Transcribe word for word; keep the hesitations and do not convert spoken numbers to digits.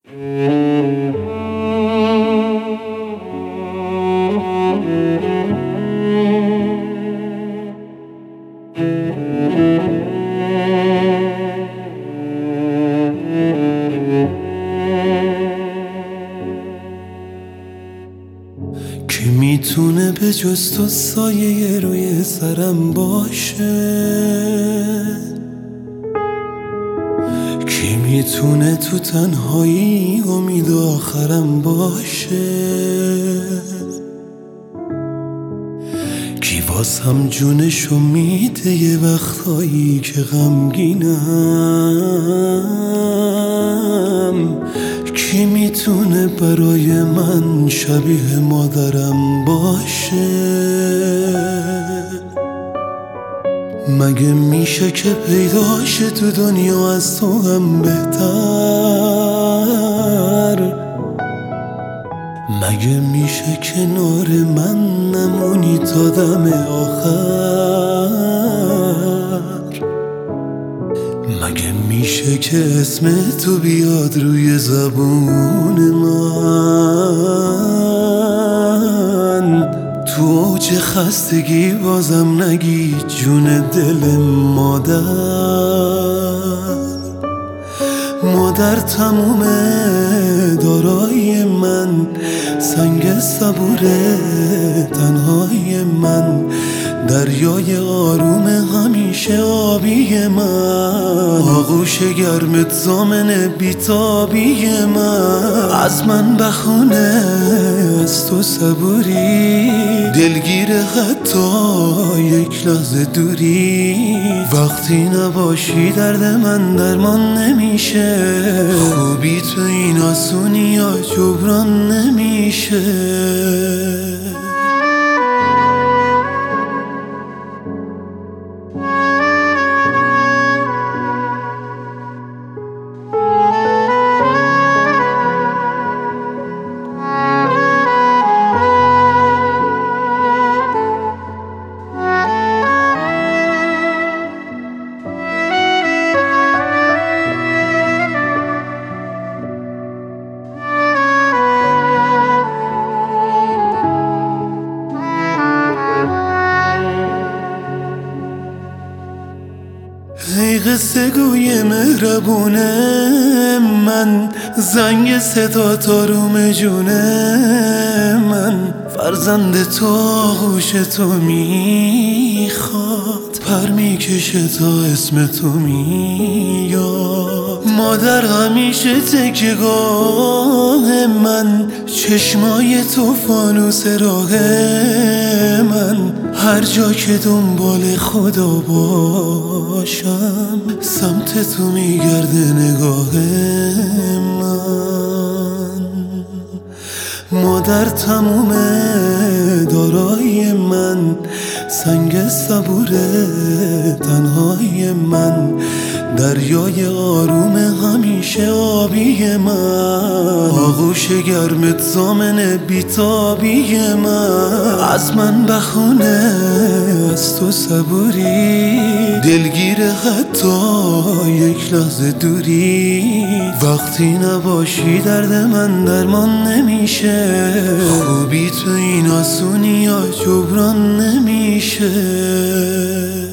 کی میتونه به جز تو سایه روی سرم باشه؟ کی میتونه تو تنهایی امید آخرم باشه؟ کی واسم جونشو میده یه وقتایی که غمگینم؟ کی میتونه برای من شبیه مادرم باشه؟ مگه میشه که پیداشه تو دنیا از تو هم بهتر؟ مگه میشه کنار من نمونی تا دم آخر؟ مگه میشه که اسم تو بیاد روی زبون من؟ تو اوج خستگی بازم نگی جون دل مادر. مادر تموم دارایی من، سنگ صبور تنهایی من، دریای آروم همیشه آبی من، آغوش گرمت زامن بیتابی من. از من بخونه از تو صبوری، دلگیر حتی یک لحظه دوری. وقتی نباشی درد من درمان نمیشه، خوبی تو این آسونی یا جبران نمیشه. ای قصه گوی مهربونه من، زنگ صدا تاروم جونه من. فرزند تو آغوش تو میخواد، پر میکشه تا اسم تو میاد. مادر همیشه تکیه‌گاه من، چشمای تو فانوس راه من. هر جا که دنبال خدا باشم، سمت تو میگرده نگاه من. مادر تموم دارایی من، سنگ صبور تنهایی من، دریای آروم همیشه آبی من، آغوش گرمت زامن بیتابی من. از من بخونه از تو صبوری، دلگیر حتی یک لحظه دوری. وقتی نباشی درد من درمان نمیشه، خوبی تو این آسونی یا جبران نمیشه.